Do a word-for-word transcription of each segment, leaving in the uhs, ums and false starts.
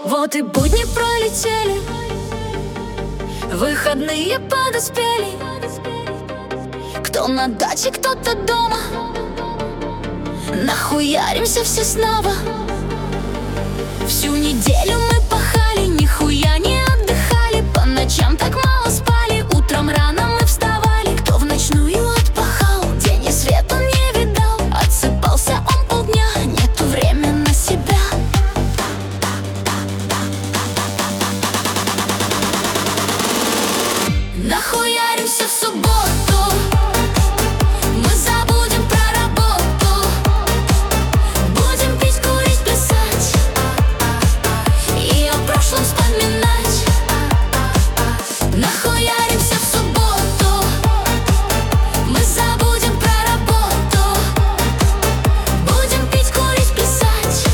Вот и будни пролетели, выходные подоспели. Кто на даче, кто-то дома, нахуяримся все снова. Всю неделю мы пахали, нихуя не отдыхали, по ночам так мало спали, утром рано мы вставали. Кто в ночную отпахал, день и свет он не видал, отсыпался он полдня, нету времени на себя. Нахуяримся в субботу, мы забудем про работу, будем пить, курить, плясать и о прошлом вспоминать. Нахуяримся в субботу, мы забудем про работу, будем пить, курить, плясать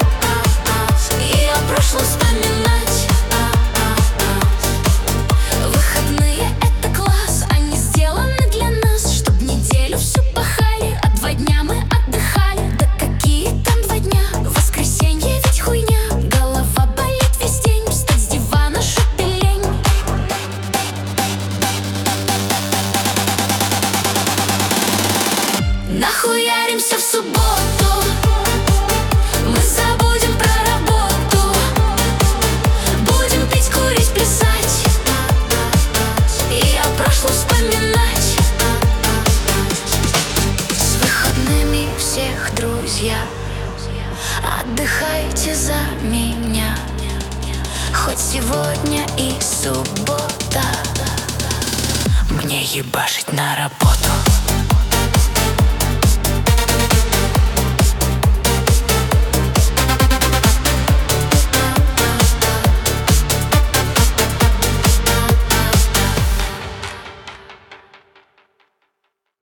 и о прошлом вспоминать. Выходные — это класс, они сделаны для нас, чтоб неделю всю пахали, а два дня мы отдыхали. Да какие там два дня, воскресенье ведь хуйня, голова болит весь день, встать с дивана шибко лень. Нахуяримся в субботу, мы забудем про работу, будем пить, курить, плясать и о прошлом вспоминать. С выходными всех, друзья, отдыхайте за меня, хоть сегодня и суббота, мне ебашить на работу.